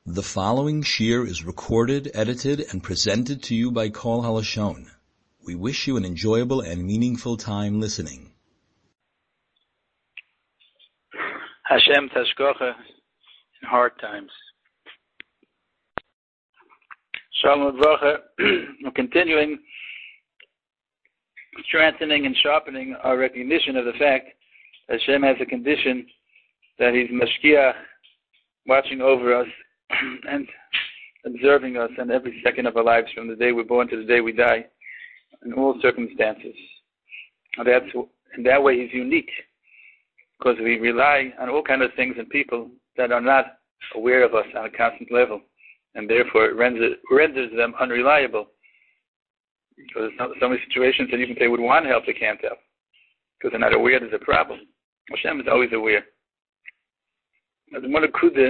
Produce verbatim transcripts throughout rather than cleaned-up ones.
The following shir is recorded, edited, and presented to you by Kol Halashon. We wish you an enjoyable and meaningful time listening. Hashem Tashkocha in hard times. Shalom Uvracha. We're continuing strengthening and sharpening our recognition of the fact that Hashem has a condition that He's Mashkiach, watching over us and observing us in every second of our lives, from the day we're born to the day we die, in all circumstances. And that's, in that way, He's unique, because we rely on all kinds of things and people that are not aware of us on a constant level, and therefore it renders, renders them unreliable. Because there's so many situations that even if they would want help, they can't help, because they're not aware there's a problem. Hashem is always aware. As one of Kuda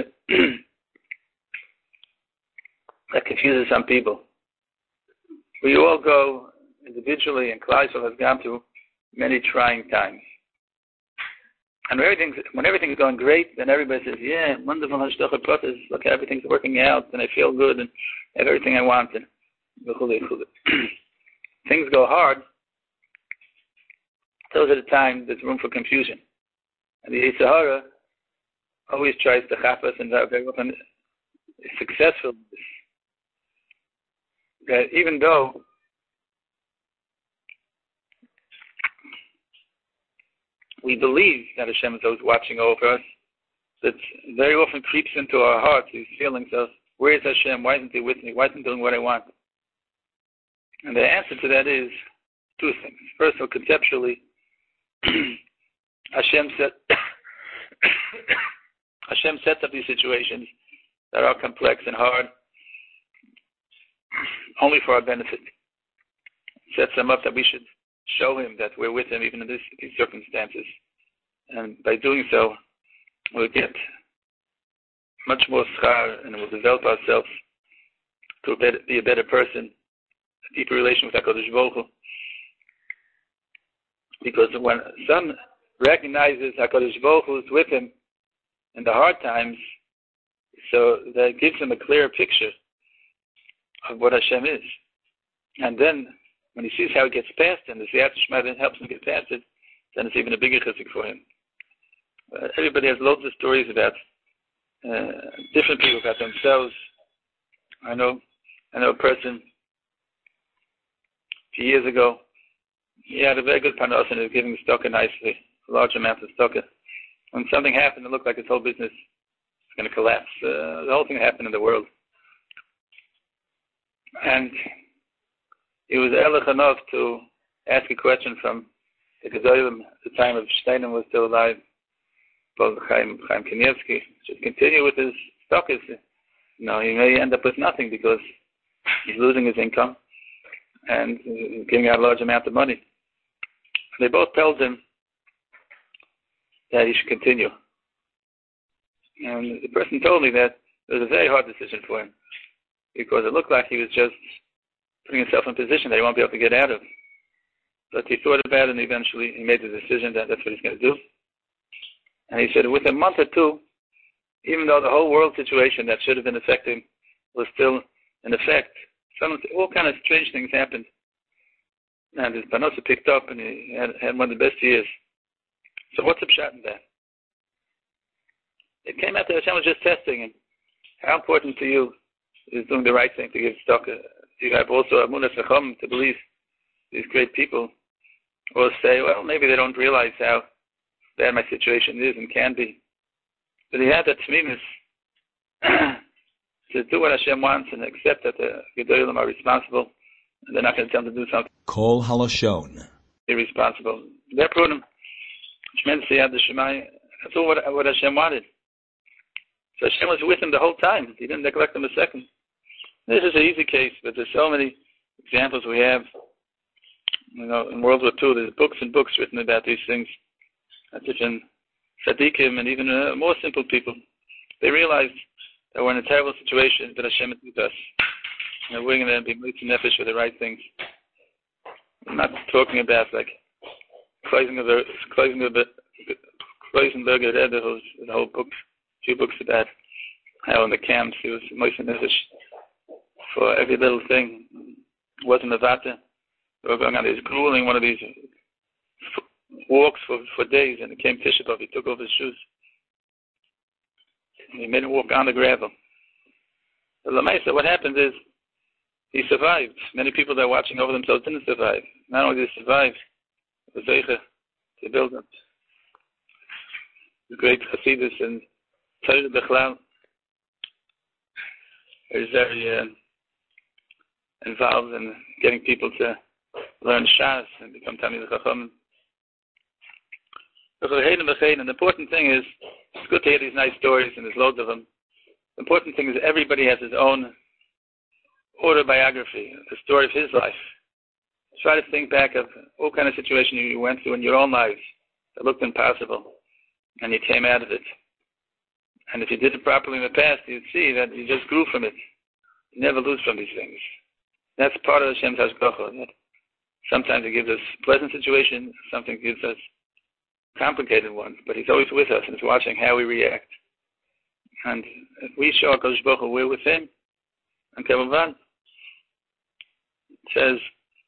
that confuses some people. We all go individually, and Klal Yisrael has gone through many trying times. And when everything's, when everything's going great, then everybody says, yeah, wonderful, look, everything's working out, and I feel good, and I have everything I want. And things go hard. Those are the times there's room for confusion. And the Yetzer Hara always tries to chap us, and very often is successful. That even though we believe that Hashem is always watching over us, that very often creeps into our hearts these feelings of, where is Hashem? Why isn't He with me? Why isn't He doing what I want? And the answer to that is two things. First of all, conceptually, Hashem set Hashem sets up these situations that are complex and hard only for our benefit. Sets them up that we should show Him that we're with Him even in this, these circumstances. And by doing so, we'll get much more schar, and we'll develop ourselves to be a better person, a deeper relation with HaKadosh Baruch Hu. Because when son recognizes HaKadosh Baruch Hu is with him in the hard times, so that gives him a clearer picture of what Hashem is. And then, when he sees how he gets past it, and the Siyat Shema helps him get past it, then it's even a bigger chizuk for him. Uh, everybody has loads of stories about uh, different people, about themselves. I know, I know a person a few years ago. He had a very good panos and he was giving stocker nicely, a large amount of stocker. When something happened, it looked like his whole business was going to collapse. Uh, the whole thing happened in the world. And he was ehrlich enough to ask a question from the Gedolim at the time of Steinem was still alive, called Chaim, Chaim Kanievsky, should continue with his stockers. No, he may end up with nothing because he's losing his income and giving out a large amount of money. They both told him that he should continue. And the person told me that it was a very hard decision for him, because it looked like he was just putting himself in a position that he won't be able to get out of. But he thought about it, and eventually he made the decision that that's what he's going to do. And he said within a month or two, even though the whole world situation that should have been affecting was still in effect, some all kind of strange things happened. And his panosa picked up, and he had, had one of the best years. So what's the pshat in that? It came out that Hashem was just testing him. How important to you is doing the right thing to give stock? You have also Amunas V'chom to believe these great people, or say, well, maybe they don't realize how bad my situation is and can be. But he had that tzmimus to do what Hashem wants and accept that the Gedolim are responsible, and they're not going to tell him to do something. Kol Halashon. Irresponsible. They're put him. That's all what, what Hashem wanted. So Hashem was with him the whole time. He didn't neglect him a second. This is an easy case, but there's so many examples we have. You know, in World War Two, there's books and books written about these things. Different tzaddikim and even uh, more simple people. They realized that we're in a terrible situation, that Hashem is with us. And we're going to be making nefesh for the right things. I'm not talking about like closing of the closing of the Kloisenberger Rebbe, who's the whole book, few books about how in the camps he was Moshe Nefesh for every little thing. It wasn't a vata. They were going on this grueling one of these walks for, for days, and it came Tisha B'Av. He took off his shoes. And he made him walk on the gravel. But Lamaisa, what happens is he survived. Many people that are watching over themselves didn't survive. Not only did they survive, it was Zeicha to build up the great Hasidus and Torah B'Chlal. He's very uh, involved in getting people to learn Shas and become Talmidei Chacham. And the important thing is, it's good to hear these nice stories, and there's loads of them. The important thing is everybody has his own autobiography, the story of his life. Try to think back of what kind of situation you went through in your own lives that looked impossible, and you came out of it. And if you did it properly in the past, you'd see that you just grew from it. You never lose from these things. That's part of Hashem's Hashgacha. Sometimes He gives us pleasant situations, sometimes He gives us complicated ones, but He's always with us and He's watching how we react. And if we show HaKadosh Baruch Hu, we're with Him. And Kevin says,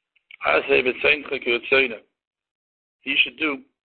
you should do,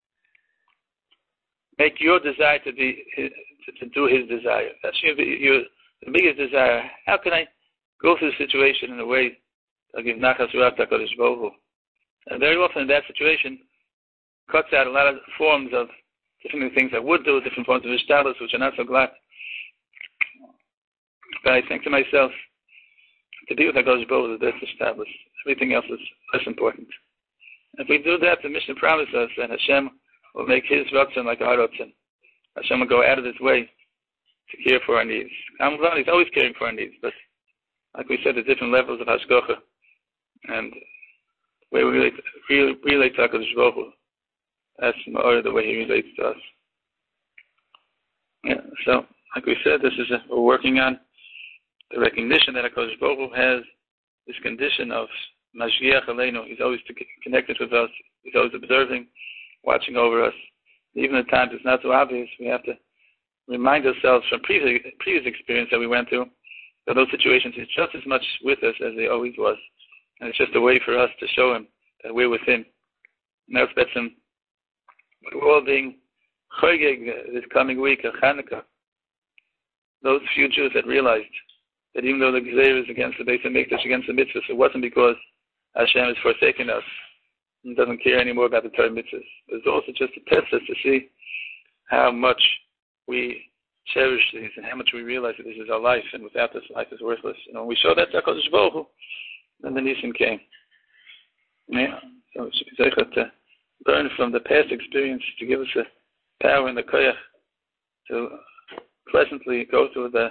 make your desire to be, to, to do His desire. That should be your, the biggest desire. How can I go through the situation in a way that will give Nachas Ruach to HaKadosh Baruch Hu? And very often in that situation, cuts out a lot of forms of different things I would do, different forms of ishtalus, which are not so glad. But I think to myself, to be with HaKadosh Baruch Hu is the best ishtalus. Everything else is less important. If we do that, the Mishnah promises us that Hashem will make His Ratzon like our Ratzon. Hashem will go out of His way to care for our needs. Amazon, He's always caring for our needs, but like we said, the different levels of Hashgacha and the way we relate, relate, relate to HaKadosh Baruch Hu. That's more the way He relates to us. Yeah, so, like we said, this is a, we're working on the recognition that HaKadosh Baruch Hu has this condition of Mashgiach Aleinu. He's always connected with us. He's always observing, watching over us. Even at times it's not so obvious, we have to remind ourselves from previous, previous experience that we went through that those situations He's just as much with us as He always was. And it's just a way for us to show Him that we're with Him. And that's better. We're all being chogeg this coming week of Hanukkah. Those few Jews that realized that even though the Gezer is against the Beis HaMikdash, against the mitzvahs, it wasn't because Hashem has forsaken us and doesn't care anymore about the Torah mitzvahs. It's also just to test us to see how much we cherish these and how much we realize that this is our life, and without this, life is worthless. You know, when we show that to HaKadosh Baruch Hu, then the Nisim came. Yeah. So we should be zeicher to learn from the past experience to give us the power and the koyach to pleasantly go through the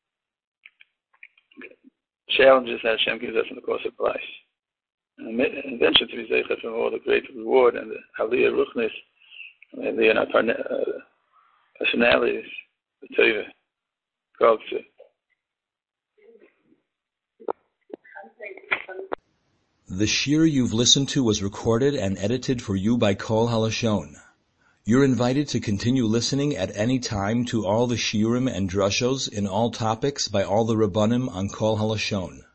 challenges that Hashem gives us in the course of life. And eventually to be zeicher from all the great reward and the aliyah ruchnis and the uh, personalities, the teva, called to. The shir you've listened to was recorded and edited for you by Kol Halashon. You're invited to continue listening at any time to all the shiurim and drushos in all topics by all the Rabbanim on Kol Halashon.